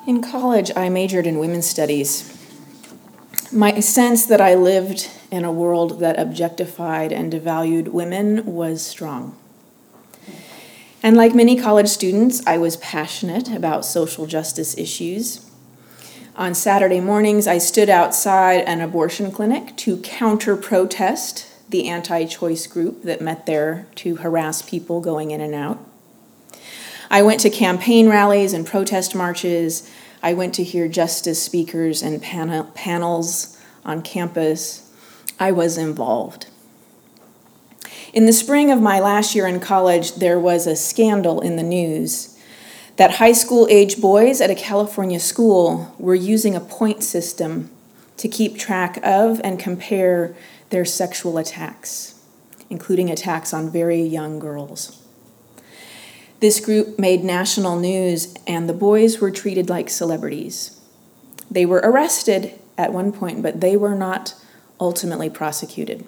In college, I majored in women's studies. My sense that I lived in a world that objectified and devalued women was strong. And like many college students, I was passionate about social justice issues. On Saturday mornings, I stood outside an abortion clinic to counter-protest the anti-choice group that met there to harass people going in and out. I went to campaign rallies and protest marches. I went to hear justice speakers and panels on campus. I was involved. In the spring of my last year in college, there was a scandal in the news that high school-age boys at a California school were using a point system to keep track of and compare their sexual attacks, including attacks on very young girls. This group made national news, and the boys were treated like celebrities. They were arrested at one point, but they were not ultimately prosecuted.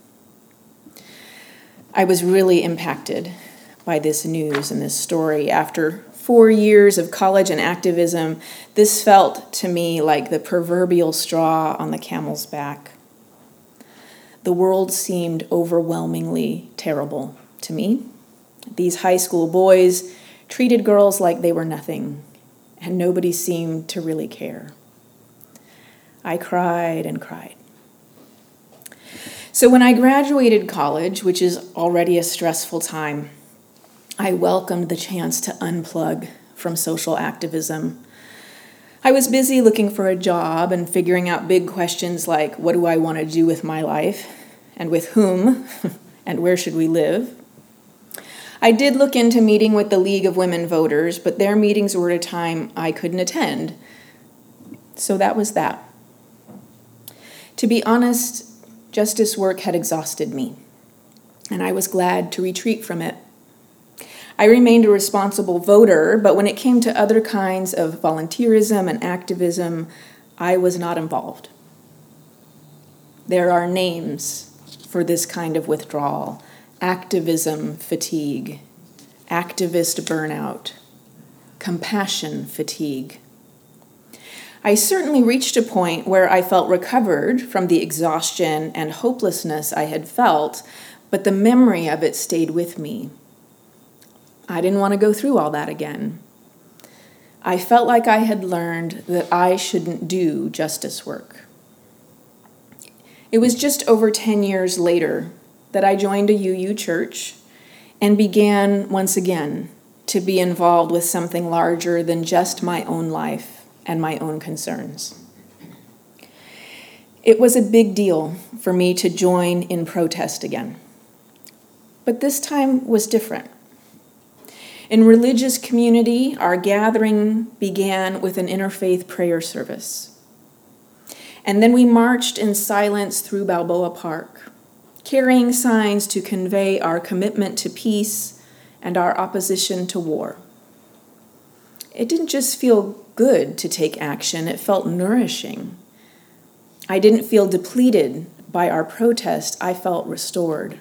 I was really impacted by this news and this story. After 4 years of college and activism, this felt to me like the proverbial straw on the camel's back. The world seemed overwhelmingly terrible to me. These high school boys treated girls like they were nothing, and nobody seemed to really care. I cried and cried. So when I graduated college, which is already a stressful time, I welcomed the chance to unplug from social activism. I was busy looking for a job and figuring out big questions like, what do I want to do with my life, and with whom, and where should we live? I did look into meeting with the League of Women Voters, but their meetings were at a time I couldn't attend. So that was that. To be honest, justice work had exhausted me, and I was glad to retreat from it. I remained a responsible voter, but when it came to other kinds of volunteerism and activism, I was not involved. There are names for this kind of withdrawal: activism fatigue, activist burnout, compassion fatigue. I certainly reached a point where I felt recovered from the exhaustion and hopelessness I had felt, but the memory of it stayed with me. I didn't want to go through all that again. I felt like I had learned that I shouldn't do justice work. It was just over 10 years later that I joined a UU church and began once again to be involved with something larger than just my own life and my own concerns. It was a big deal for me to join in protest again, but this time was different. In religious community, our gathering began with an interfaith prayer service. And then we marched in silence through Balboa Park, carrying signs to convey our commitment to peace and our opposition to war. It didn't just feel good to take action, it felt nourishing. I didn't feel depleted by our protest, I felt restored.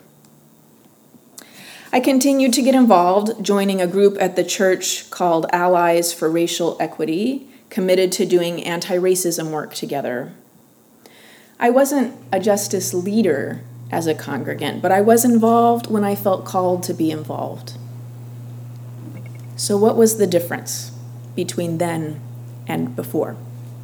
I continued to get involved, joining a group at the church called Allies for Racial Equity, committed to doing anti-racism work together. I wasn't a justice leader as a congregant, but I was involved when I felt called to be involved. So what was the difference between then and before?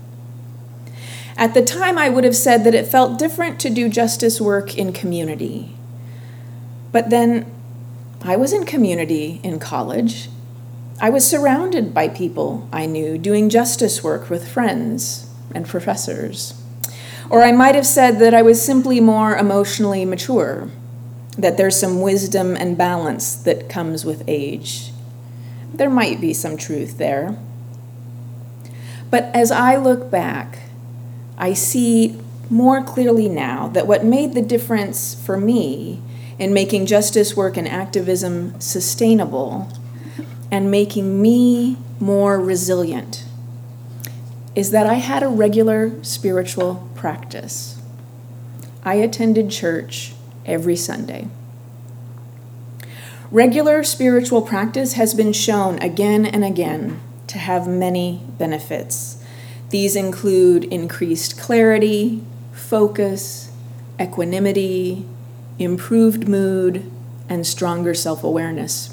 At the time, I would have said that it felt different to do justice work in community. But then I was in community in college. I was surrounded by people I knew doing justice work with friends and professors. Or I might have said that I was simply more emotionally mature, that there's some wisdom and balance that comes with age. There might be some truth there. But as I look back, I see more clearly now that what made the difference for me in making justice work and activism sustainable and making me more resilient is that I had a regular spiritual practice. I attended church every Sunday. Regular spiritual practice has been shown again and again to have many benefits. These include increased clarity, focus, equanimity, improved mood, and stronger self-awareness.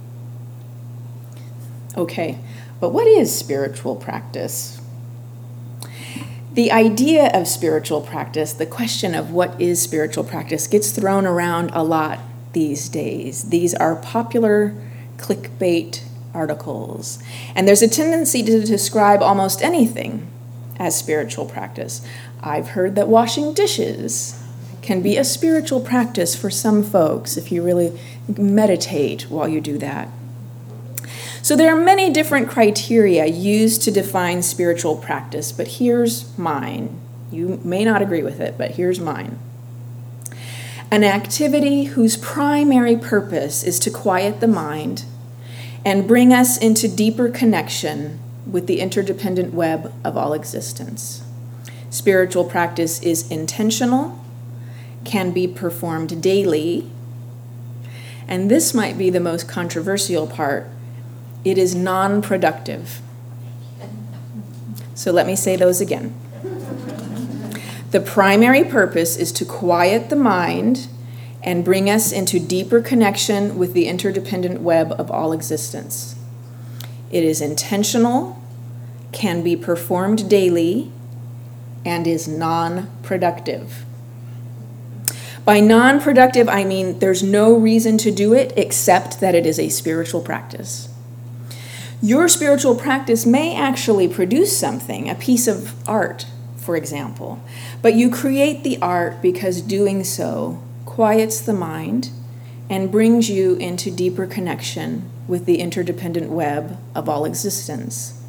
Okay, but what is spiritual practice? The idea of spiritual practice, the question of what is spiritual practice, gets thrown around a lot these days. These are popular clickbait articles, and there's a tendency to describe almost anything as spiritual practice. I've heard that washing dishes can be a spiritual practice for some folks if you really meditate while you do that. So there are many different criteria used to define spiritual practice, but here's mine. You may not agree with it, but here's mine. An activity whose primary purpose is to quiet the mind and bring us into deeper connection with the interdependent web of all existence. Spiritual practice is intentional, can be performed daily, and this might be the most controversial part. It is non-productive. So let me say those again. The primary purpose is to quiet the mind and bring us into deeper connection with the interdependent web of all existence. It is intentional, can be performed daily, and is non-productive. By non-productive, I mean there's no reason to do it except that it is a spiritual practice. Your spiritual practice may actually produce something, a piece of art, for example, but you create the art because doing so quiets the mind and brings you into deeper connection with the interdependent web of all existence.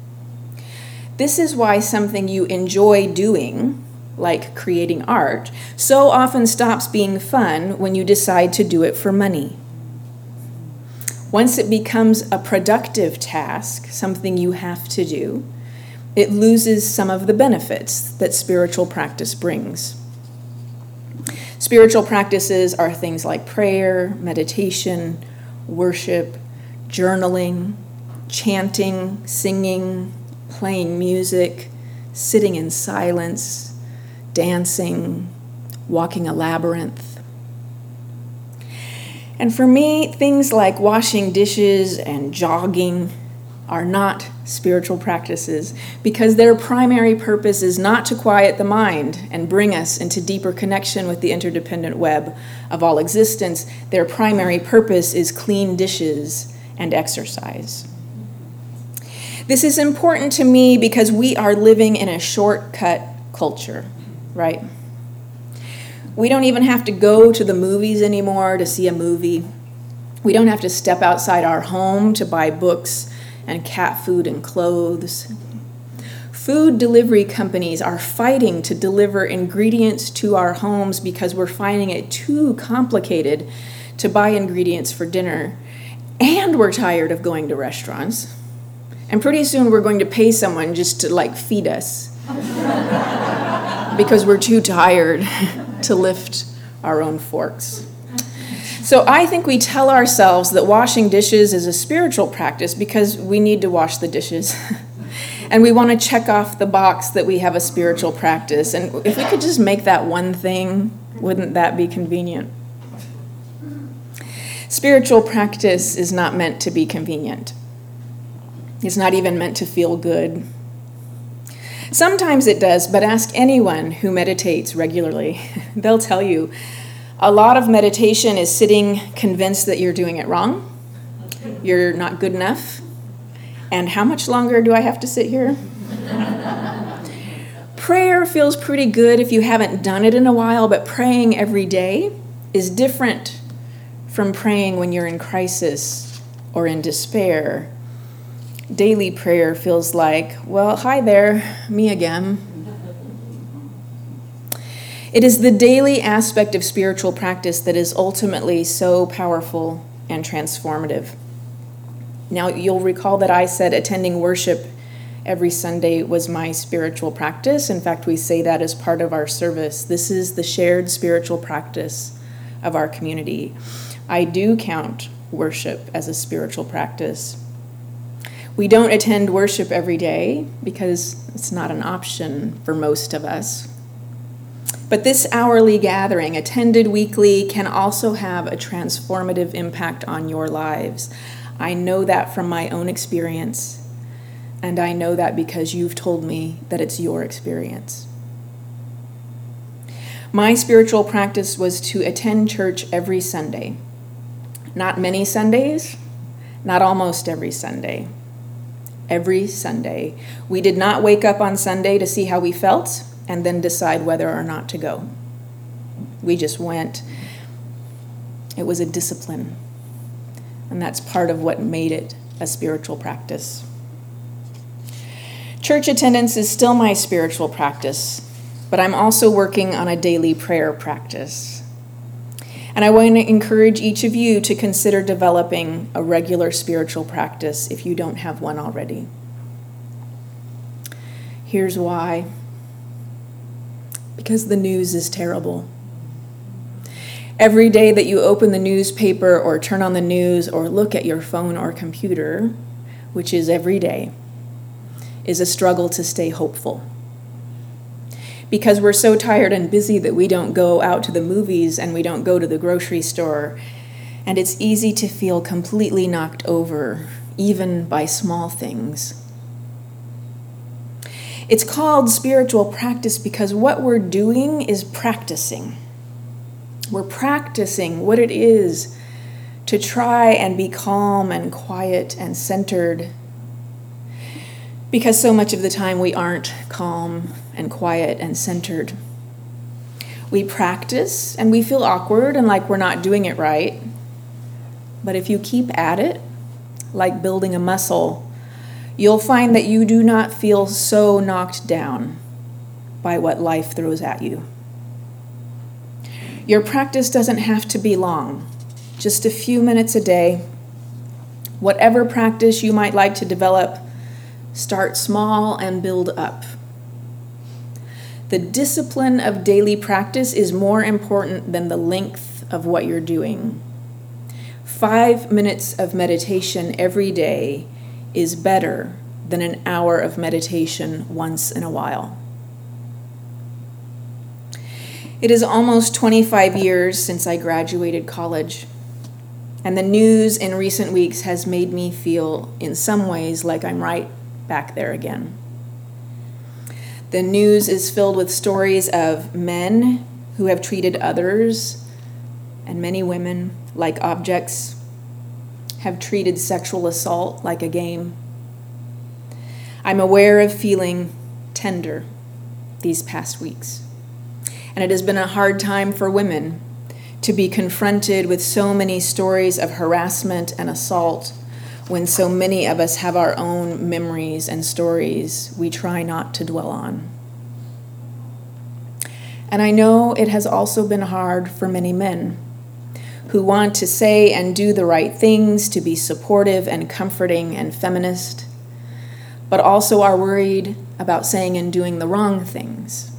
This is why something you enjoy doing, like creating art, so often stops being fun when you decide to do it for money. Once it becomes a productive task, something you have to do, it loses some of the benefits that spiritual practice brings. Spiritual practices are things like prayer, meditation, worship, journaling, chanting, singing, playing music, sitting in silence, dancing, walking a labyrinth. And for me, things like washing dishes and jogging are not spiritual practices because their primary purpose is not to quiet the mind and bring us into deeper connection with the interdependent web of all existence. Their primary purpose is clean dishes and exercise. This is important to me because we are living in a shortcut culture, right? We don't even have to go to the movies anymore to see a movie. We don't have to step outside our home to buy books and cat food and clothes. Food delivery companies are fighting to deliver ingredients to our homes because we're finding it too complicated to buy ingredients for dinner. And we're tired of going to restaurants. And pretty soon we're going to pay someone just to feed us because we're too tired to lift our own forks. So I think we tell ourselves that washing dishes is a spiritual practice because we need to wash the dishes. And we want to check off the box that we have a spiritual practice. And if we could just make that one thing, wouldn't that be convenient? Spiritual practice is not meant to be convenient. It's not even meant to feel good. Sometimes it does, but ask anyone who meditates regularly. They'll tell you a lot of meditation is sitting convinced that you're doing it wrong, you're not good enough, and how much longer do I have to sit here? Prayer feels pretty good if you haven't done it in a while, but praying every day is different from praying when you're in crisis or in despair. Daily prayer feels like, well, hi there, me again. It is the daily aspect of spiritual practice that is ultimately so powerful and transformative. Now, you'll recall that I said attending worship every Sunday was my spiritual practice. In fact, we say that as part of our service. This is the shared spiritual practice of our community. I do count worship as a spiritual practice. We don't attend worship every day because it's not an option for most of us. But this hourly gathering, attended weekly, can also have a transformative impact on your lives. I know that from my own experience, and I know that because you've told me that it's your experience. My spiritual practice was to attend church every Sunday. Not many Sundays, not almost every Sunday. Every Sunday. We did not wake up on Sunday to see how we felt and then decide whether or not to go. We just went. It was a discipline, and that's part of what made it a spiritual practice. Church attendance is still my spiritual practice, but I'm also working on a daily prayer practice. And I want to encourage each of you to consider developing a regular spiritual practice if you don't have one already. Here's why. Because the news is terrible. Every day that you open the newspaper or turn on the news or look at your phone or computer, which is every day, is a struggle to stay hopeful. Because we're so tired and busy that we don't go out to the movies and we don't go to the grocery store. And it's easy to feel completely knocked over, even by small things. It's called spiritual practice because what we're doing is practicing. We're practicing what it is to try and be calm and quiet and centered. Because so much of the time we aren't calm and quiet and centered. We practice and we feel awkward and like we're not doing it right. But if you keep at it, like building a muscle, you'll find that you do not feel so knocked down by what life throws at you. Your practice doesn't have to be long, just a few minutes a day. Whatever practice you might like to develop, start small and build up. The discipline of daily practice is more important than the length of what you're doing. 5 minutes of meditation every day is better than an hour of meditation once in a while. It is almost 25 years since I graduated college, and the news in recent weeks has made me feel, in some ways, like I'm right back there again. The news is filled with stories of men who have treated others, and many women, like objects, have treated sexual assault like a game. I'm aware of feeling tender these past weeks. And it has been a hard time for women to be confronted with so many stories of harassment and assault when so many of us have our own memories and stories we try not to dwell on. And I know it has also been hard for many men who want to say and do the right things, to be supportive and comforting and feminist, but also are worried about saying and doing the wrong things.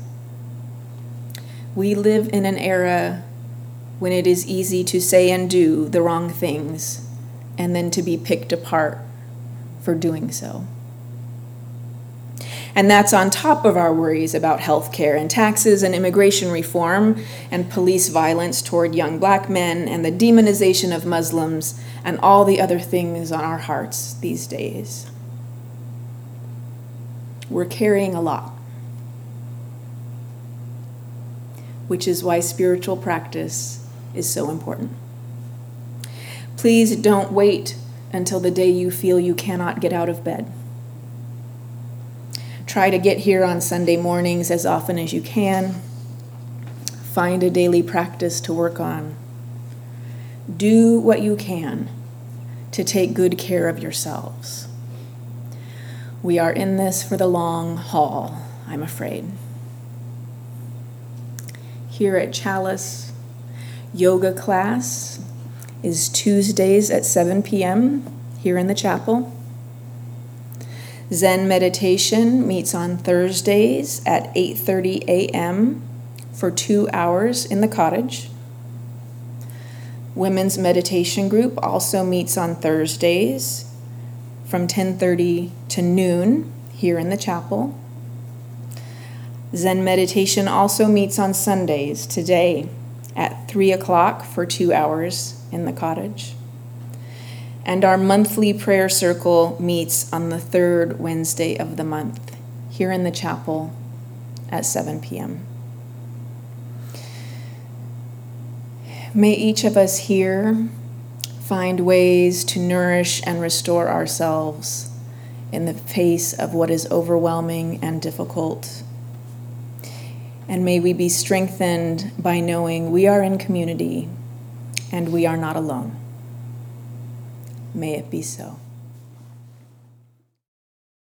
We live in an era when it is easy to say and do the wrong things and then to be picked apart for doing so. And that's on top of our worries about healthcare and taxes and immigration reform and police violence toward young black men and the demonization of Muslims and all the other things on our hearts these days. We're carrying a lot, which is why spiritual practice is so important. Please don't wait until the day you feel you cannot get out of bed. Try to get here on Sunday mornings as often as you can. Find a daily practice to work on. Do what you can to take good care of yourselves. We are in this for the long haul, I'm afraid. Here at Chalice, yoga class is Tuesdays at 7 p.m. here in the chapel. Zen meditation meets on Thursdays at 8:30 a.m. for 2 hours in the cottage. Women's meditation group also meets on Thursdays from 10:30 to noon here in the chapel. Zen meditation also meets on Sundays, today at 3 o'clock for 2 hours in the cottage. And our monthly prayer circle meets on the third Wednesday of the month here in the chapel at 7 p.m. May each of us here find ways to nourish and restore ourselves in the face of what is overwhelming and difficult. And may we be strengthened by knowing we are in community and we are not alone. May it be so.